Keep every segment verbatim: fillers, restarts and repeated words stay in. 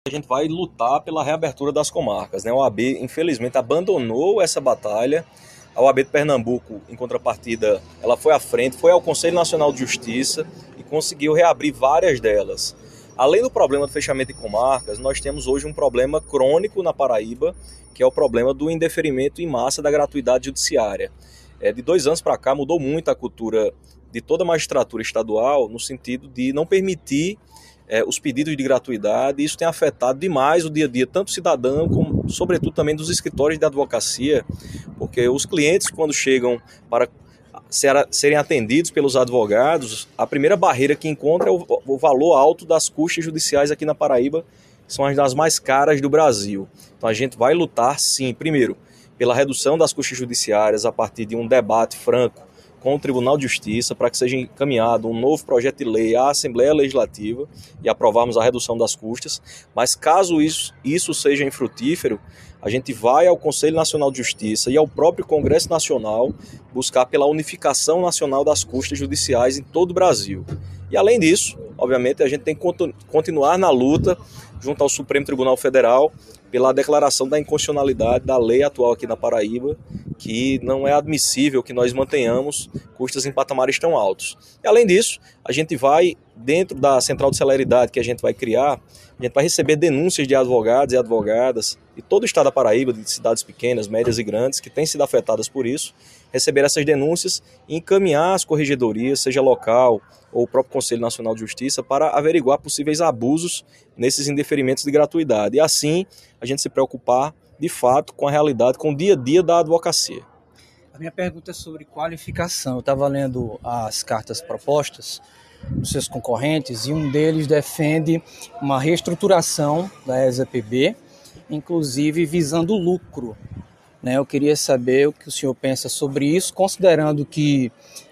A gente vai lutar pela reabertura das comarcas, né? A O A B, infelizmente, abandonou essa batalha. A O A B de Pernambuco, em contrapartida, ela foi à frente, foi ao Conselho Nacional de Justiça e conseguiu reabrir várias delas. Além do problema do fechamento de comarcas, nós temos hoje um problema crônico na Paraíba, que é o problema do indeferimento em massa da gratuidade judiciária. É, de dois anos para cá mudou muito a cultura de toda a magistratura estadual, no sentido de não permitir É, os pedidos de gratuidade, e isso tem afetado demais o dia a dia, tanto do cidadão, como sobretudo também dos escritórios de advocacia, porque os clientes, quando chegam para ser, serem atendidos pelos advogados, a primeira barreira que encontra é o, o valor alto das custas judiciais aqui na Paraíba, que são as das mais caras do Brasil. Então a gente vai lutar, sim, primeiro, pela redução das custas judiciárias a partir de um debate franco com o Tribunal de Justiça, para que seja encaminhado um novo projeto de lei à Assembleia Legislativa e aprovarmos a redução das custas. Mas caso isso, isso seja infrutífero, a gente vai ao Conselho Nacional de Justiça e ao próprio Congresso Nacional buscar pela unificação nacional das custas judiciais em todo o Brasil. E além disso, obviamente, a gente tem que continuar na luta junto ao Supremo Tribunal Federal pela declaração da inconstitucionalidade da lei atual aqui na Paraíba, que não é admissível que nós mantenhamos custas em patamares tão altos. E além disso, a gente vai, dentro da central de celeridade que a gente vai criar, a gente vai receber denúncias de advogados e advogadas de todo o estado da Paraíba, de cidades pequenas, médias e grandes, que têm sido afetadas por isso, receber essas denúncias e encaminhar as corregedorias, seja local ou o próprio Conselho Nacional de Justiça, para averiguar possíveis abusos nesses indeferimentos de gratuidade. E assim, a gente se preocupar, de fato, com a realidade, com o dia a dia da advocacia. A minha pergunta é sobre qualificação. Eu estava lendo as cartas propostas dos seus concorrentes e um deles defende uma reestruturação da E S A P B, inclusive visando lucro. Né? Eu queria saber o que o senhor pensa sobre isso, considerando que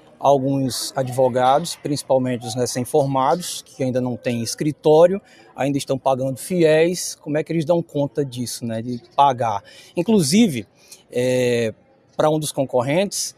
alguns advogados, principalmente os recém-formados, que ainda não têm escritório, ainda estão pagando fiéis. Como é que eles dão conta disso, né, de pagar? Inclusive, é, para um dos concorrentes,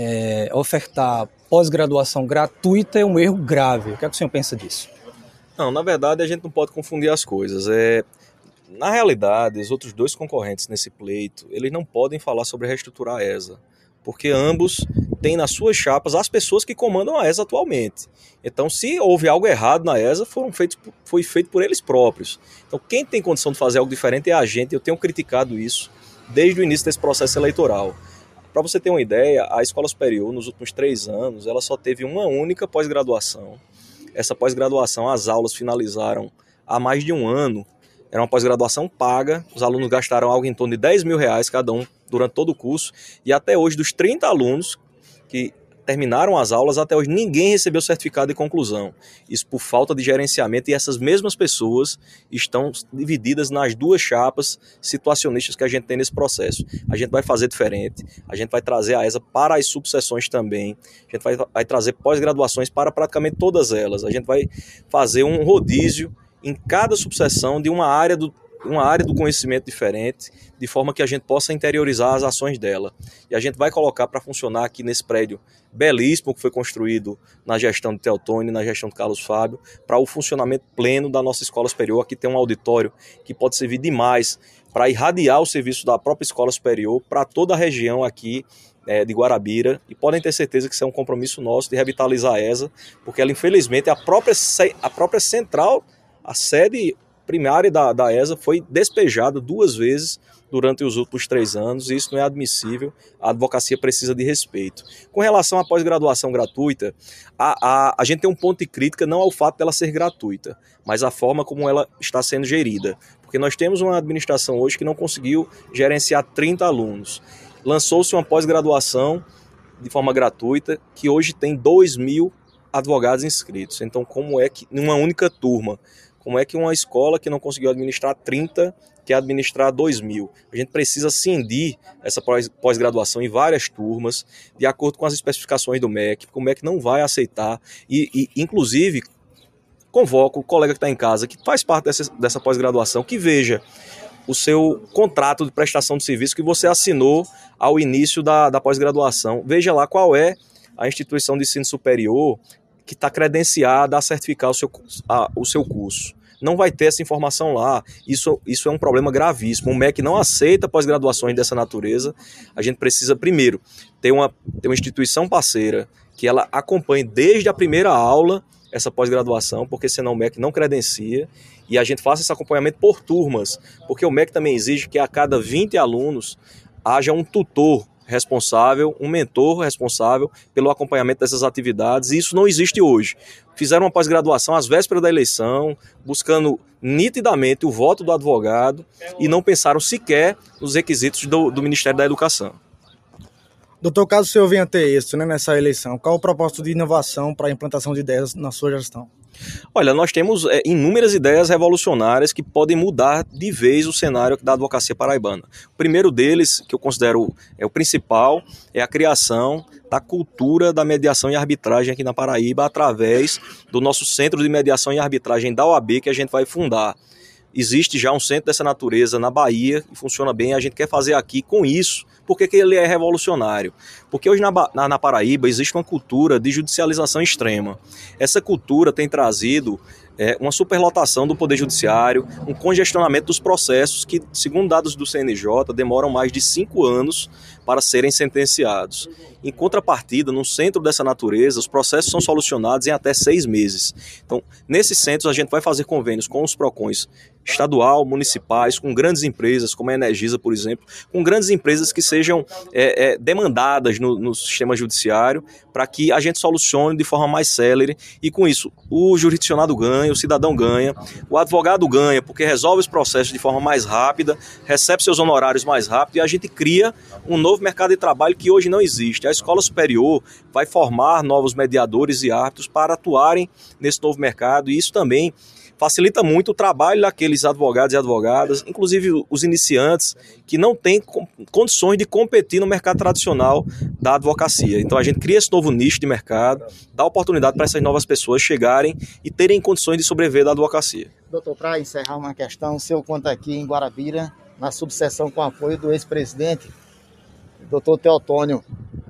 é, ofertar pós-graduação gratuita é um erro grave. O que é que o senhor pensa disso? Não, na verdade, a gente não pode confundir as coisas. É... Na realidade, os outros dois concorrentes nesse pleito, eles não podem falar sobre reestruturar a E S A, porque ambos têm nas suas chapas as pessoas que comandam a E S A atualmente. Então, se houve algo errado na E S A, foram feitos, foi feito por eles próprios. Então, quem tem condição de fazer algo diferente é a gente. Eu tenho criticado isso desde o início desse processo eleitoral. Para você ter uma ideia, a Escola Superior, nos últimos três anos, ela só teve uma única pós-graduação. Essa pós-graduação, as aulas finalizaram há mais de um ano. Era uma pós-graduação paga, os alunos gastaram algo em torno de dez mil reais cada um durante todo o curso, e até hoje, dos trinta alunos que terminaram as aulas, até hoje ninguém recebeu certificado de conclusão. Isso por falta de gerenciamento, e essas mesmas pessoas estão divididas nas duas chapas situacionistas que a gente tem nesse processo. A gente vai fazer diferente, a gente vai trazer a E S A para as subseções também, a gente vai, vai trazer pós-graduações para praticamente todas elas, a gente vai fazer um rodízio em cada subseção de uma área do, uma área do conhecimento diferente, de forma que a gente possa interiorizar as ações dela. E a gente vai colocar para funcionar aqui nesse prédio belíssimo que foi construído na gestão de Teotônio, na gestão de Carlos Fábio, para o funcionamento pleno da nossa escola superior. Aqui tem um auditório que pode servir demais para irradiar o serviço da própria escola superior para toda a região aqui é, de Guarabira, e podem ter certeza que isso é um compromisso nosso de revitalizar a E S A, porque ela, infelizmente, é a própria, a própria central. A sede primária da, da E S A foi despejada duas vezes durante os últimos três anos, e isso não é admissível. A advocacia precisa de respeito. Com relação à pós-graduação gratuita, a, a, a gente tem um ponto de crítica não ao fato dela ser gratuita, mas a forma como ela está sendo gerida. Porque nós temos uma administração hoje que não conseguiu gerenciar trinta alunos. Lançou-se uma pós-graduação de forma gratuita, que hoje tem dois mil advogados inscritos. Então, como é que, numa única turma, como é que uma escola que não conseguiu administrar trinta quer administrar dois mil? A gente precisa cindir essa pós-graduação em várias turmas, de acordo com as especificações do M E C, porque o M E C não vai aceitar, e, e inclusive, convoco o colega que está em casa, que faz parte dessa, dessa pós-graduação, que veja o seu contrato de prestação de serviço que você assinou ao início da, da pós-graduação. Veja lá qual é a instituição de ensino superior que está credenciada a certificar o seu, a, o seu curso. não vai ter essa informação lá. Isso, isso é um problema gravíssimo. O M E C não aceita pós-graduações dessa natureza. A gente precisa, primeiro, ter uma, ter uma instituição parceira que ela acompanhe desde a primeira aula essa pós-graduação, porque senão o M E C não credencia, e a gente faça esse acompanhamento por turmas, porque o M E C também exige que a cada vinte alunos haja um tutor responsável, um mentor responsável pelo acompanhamento dessas atividades, e isso não existe hoje. Fizeram uma pós-graduação às vésperas da eleição, buscando nitidamente o voto do advogado, e não pensaram sequer nos requisitos do, do Ministério da Educação. Doutor, caso o senhor venha ter êxito, né, nessa eleição, qual o propósito de inovação para a implantação de ideias na sua gestão? Olha, nós temos é, inúmeras ideias revolucionárias que podem mudar de vez o cenário da advocacia paraibana. O primeiro deles, que eu considero é o principal, é a criação da cultura da mediação e arbitragem aqui na Paraíba, através do nosso Centro de Mediação e Arbitragem da O A B, que a gente vai fundar. Existe já um centro dessa natureza na Bahia, e funciona bem, a gente quer fazer aqui com isso. Por que que ele é revolucionário? Porque hoje na, na, na Paraíba existe uma cultura de judicialização extrema. Essa cultura tem trazido é, uma superlotação do Poder Judiciário, um congestionamento dos processos que, segundo dados do C N J, demoram mais de cinco anos para serem sentenciados. Em contrapartida, no centro dessa natureza, os processos são solucionados em até seis meses. Então, nesses centros, a gente vai fazer convênios com os PROCONs estadual, municipais, com grandes empresas, como a Energisa, por exemplo, com grandes empresas que sejam é, é, demandadas no, no sistema judiciário, para que a gente solucione de forma mais célere, e com isso o jurisdicionado ganha, o cidadão ganha, o advogado ganha, porque resolve os processos de forma mais rápida, recebe seus honorários mais rápido, e a gente cria um novo mercado de trabalho que hoje não existe. A escola superior vai formar novos mediadores e árbitros para atuarem nesse novo mercado, e isso também facilita muito o trabalho daqueles advogados e advogadas, inclusive os iniciantes que não têm condições de competir no mercado tradicional da advocacia. Então a gente cria esse novo nicho de mercado, dá oportunidade para essas novas pessoas chegarem e terem condições de sobreviver da advocacia. Doutor, para encerrar uma questão, o senhor conta aqui em Guarabira, na subseção com apoio do ex-presidente, doutor Teotônio,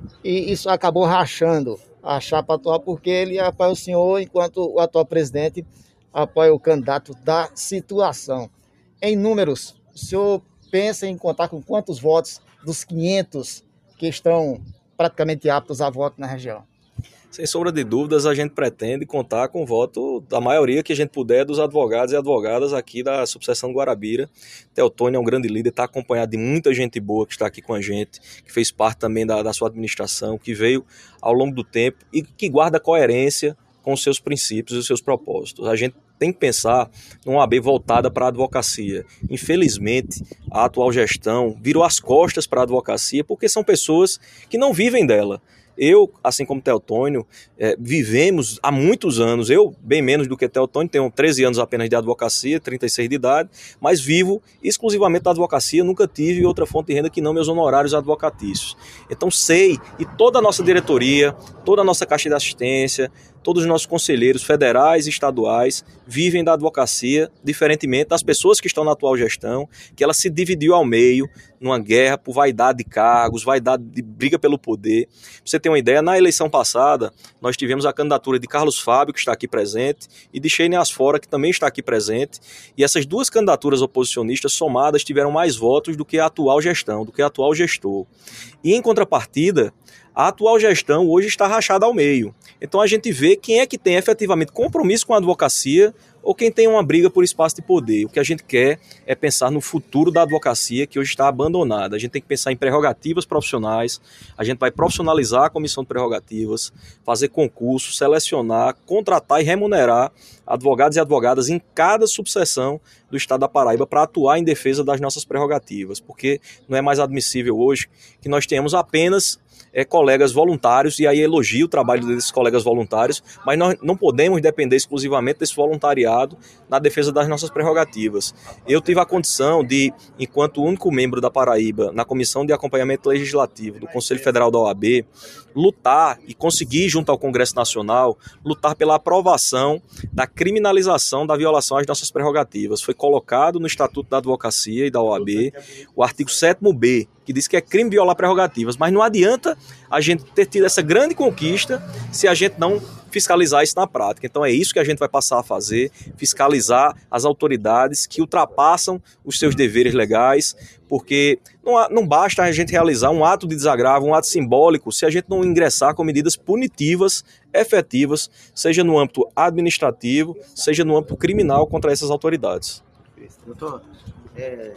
e isso acabou rachando a chapa atual, porque ele apoia o senhor enquanto o atual presidente apoia o candidato da situação. Em números, o senhor pensa em contar com quantos votos dos quinhentos que estão praticamente aptos a voto na região? Sem sombra de dúvidas, a gente pretende contar com o voto da maioria que a gente puder dos advogados e advogadas aqui da subseção do Guarabira. Teotônio é um grande líder, está acompanhado de muita gente boa que está aqui com a gente, que fez parte também da, da sua administração, que veio ao longo do tempo e que guarda coerência com os seus princípios e os seus propósitos. A gente tem que pensar numa O A B voltada para a advocacia. Infelizmente, a atual gestão virou as costas para a advocacia porque são pessoas que não vivem dela. Eu, assim como Teotônio, é, vivemos há muitos anos, eu bem menos do que Teotônio, tenho treze anos apenas de advocacia, trinta e seis de idade, mas vivo exclusivamente da advocacia, nunca tive outra fonte de renda que não meus honorários advocatícios. Então sei, e toda a nossa diretoria, toda a nossa caixa de assistência, todos os nossos conselheiros federais e estaduais vivem da advocacia, diferentemente das pessoas que estão na atual gestão, que ela se dividiu ao meio numa guerra por vaidade de cargos, vaidade de briga pelo poder. Pra você ter uma ideia, na eleição passada, nós tivemos a candidatura de Carlos Fábio, que está aqui presente, e de Sheine Asfora, que também está aqui presente, e essas duas candidaturas oposicionistas somadas tiveram mais votos do que a atual gestão, do que a atual gestor. E em contrapartida, a atual gestão hoje está rachada ao meio. Então a gente vê quem é que tem efetivamente compromisso com a advocacia ou quem tem uma briga por espaço de poder. O que a gente quer é pensar no futuro da advocacia, que hoje está abandonada. A gente tem que pensar em prerrogativas profissionais, a gente vai profissionalizar a comissão de prerrogativas, fazer concurso, selecionar, contratar e remunerar advogados e advogadas em cada subseção do Estado da Paraíba para atuar em defesa das nossas prerrogativas, porque não é mais admissível hoje que nós tenhamos apenas É, colegas voluntários, e aí elogio o trabalho desses colegas voluntários, mas nós não podemos depender exclusivamente desse voluntariado na defesa das nossas prerrogativas. Eu tive a condição de, enquanto único membro da Paraíba na Comissão de Acompanhamento Legislativo do Conselho Federal da O A B, lutar e conseguir, junto ao Congresso Nacional, lutar pela aprovação da criminalização da violação às nossas prerrogativas. Foi colocado no Estatuto da Advocacia e da O A B o artigo sétimo B, que diz que é crime violar prerrogativas, mas não adianta a gente ter tido essa grande conquista se a gente não fiscalizar isso na prática. Então é isso que a gente vai passar a fazer, fiscalizar as autoridades que ultrapassam os seus deveres legais, porque não, há, não basta a gente realizar um ato de desagravo, um ato simbólico, se a gente não ingressar com medidas punitivas, efetivas, seja no âmbito administrativo, seja no âmbito criminal contra essas autoridades. Doutor, é,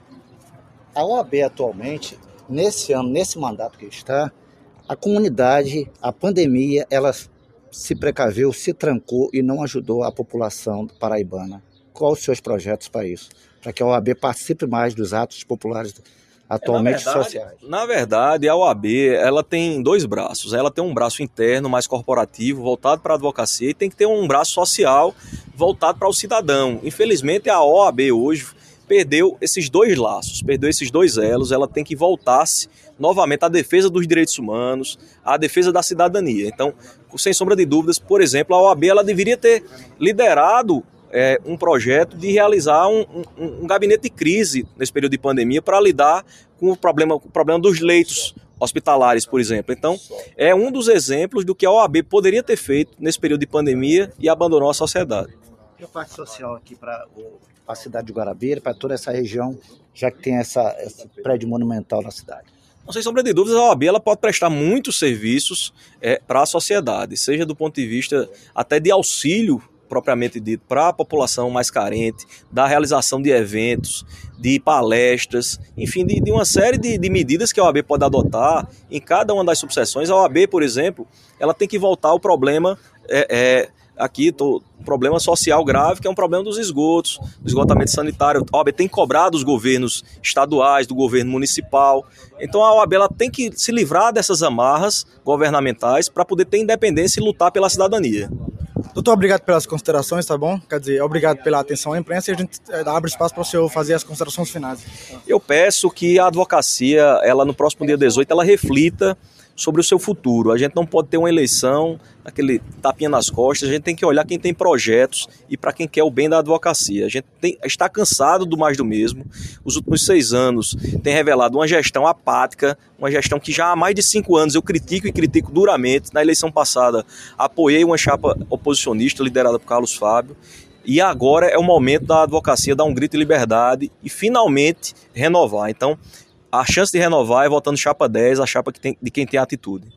a O A B atualmente, nesse ano, nesse mandato que está, a comunidade, a pandemia, ela se precaveu, se trancou e não ajudou a população paraibana. Quais os seus projetos para isso? Para que a O A B participe mais dos atos populares atualmente na verdade, sociais. Na verdade, a O A B ela tem dois braços. Ela tem um braço interno, mais corporativo, voltado para a advocacia, e tem que ter um braço social voltado para o cidadão. Infelizmente, a O A B hoje perdeu esses dois laços, perdeu esses dois elos. Ela tem que voltar-se novamente à defesa dos direitos humanos, à defesa da cidadania. Então, sem sombra de dúvidas, por exemplo, a O A B ela deveria ter liderado É, um projeto de realizar um, um, um gabinete de crise nesse período de pandemia para lidar com o problema, o problema dos leitos hospitalares, por exemplo. Então, é um dos exemplos do que a O A B poderia ter feito nesse período de pandemia e abandonou a sociedade. E a parte social aqui para a cidade de Guarabira, para toda essa região, já que tem essa, esse prédio monumental na cidade? Não, sem sombra de dúvidas, a O A B ela pode prestar muitos serviços é, para a sociedade, seja do ponto de vista até de auxílio propriamente dito, para a população mais carente, da realização de eventos, de palestras, enfim, de, de uma série de, de medidas que a O A B pode adotar em cada uma das subseções. A O A B, por exemplo, ela tem que voltar ao problema, é, é, aqui, tô, problema social grave, que é um problema dos esgotos, do esgotamento sanitário. A O A B tem que cobrar dos governos estaduais, do governo municipal. Então a O A B ela tem que se livrar dessas amarras governamentais para poder ter independência e lutar pela cidadania. Doutor, obrigado pelas considerações, tá bom? Quer dizer, obrigado pela atenção à imprensa e a gente abre espaço para o senhor fazer as considerações finais. Eu peço que a advocacia, ela no próximo dia dezoito, ela reflita sobre o seu futuro. A gente não pode ter uma eleição, aquele tapinha nas costas, a gente tem que olhar quem tem projetos e para quem quer o bem da advocacia. A gente tem, está cansado do mais do mesmo. Os últimos seis anos tem revelado uma gestão apática, uma gestão que já há mais de cinco anos eu critico e critico duramente. Na eleição passada apoiei uma chapa oposicionista liderada por Carlos Fábio. E agora é o momento da advocacia dar um grito de liberdade e finalmente renovar. Então, a chance de renovar é votando chapa dez, a chapa que tem, de quem tem atitude.